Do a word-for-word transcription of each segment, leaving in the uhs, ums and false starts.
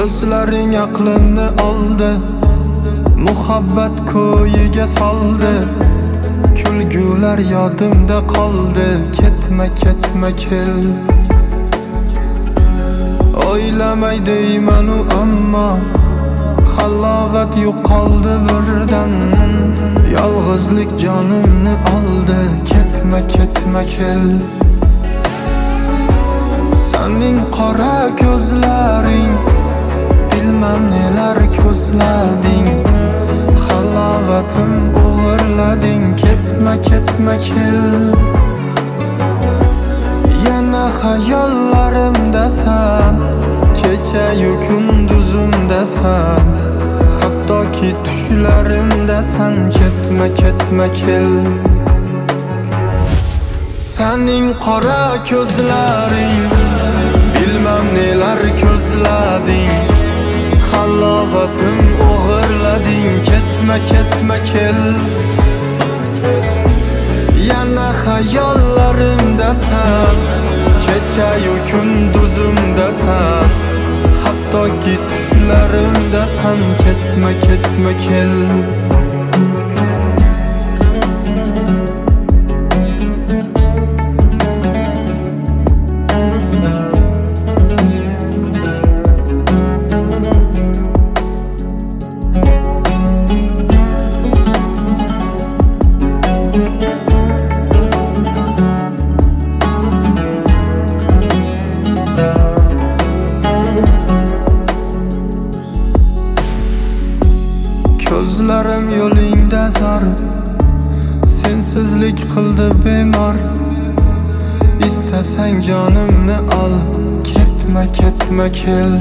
Ko'zlaring aqlimni oldi, muhabbat ko'yiga soldi. Kulgular yodimda qoldi, ketma ketma kel. O'ylamay deyman-u ammo halovat yo'qoldi birdan. Yolg'izlik jonimni oldi, ketma ketma kel. Sening qora ko'zlaring, bilmem neler ko'zlading. Halovatim o'g'irlading, ketma ketma kel. Yana xayollarimdasan, kecha-yu kunduzimdasan. Hattoki tushlarimdasan, ketma ketma kel. Sening qora ko'zlaring, bilmem neler ko'zlading. Halovatim o'g'irlading, ketma ketma kel. Yana xayollarimdasan, kecha-yu kunduzimdasan. Hattoki tushlarimdasan, ketma ketma kel. Ko'zlarim yo'lingda zor, sensizlik qildi bemor. Istasang jonimni ol, ketma ketma kel.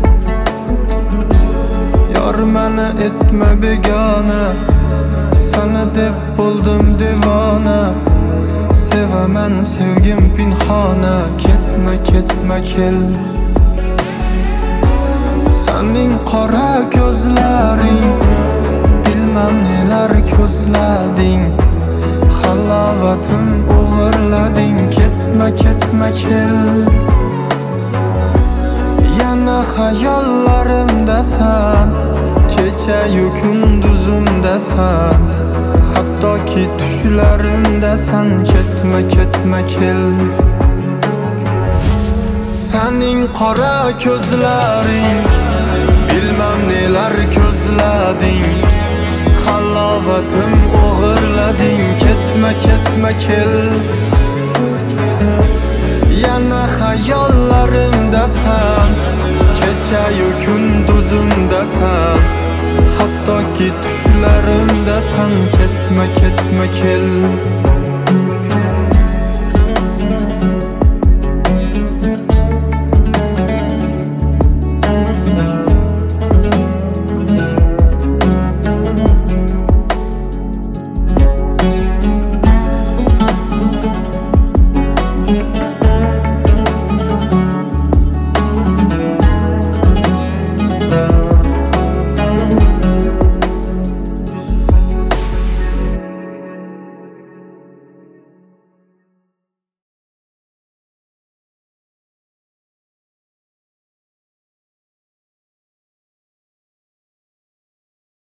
Yor meni etma begona, sana deb bo'ldim devona. Sevaman sevgim pinhona, ketma ketma kel. Sening qora ko'zlaring, bilmem neler ko'zlading. Halovatim o'g'irlading, ketma ketma kel. Yana xayollarimdasan, kecha-yu kunduzimdasan. Hattoki tushlarimdasan, ketma ketma kel. Sening qora ko'zlaring, bilmem neler ko'zlading. Halovatim o'g'irlading, ketma ketma kel. Yana xayollarimdasan, kecha-yu kunduzimdasan. Hattoki tushlarimdasan, ketma ketma kel.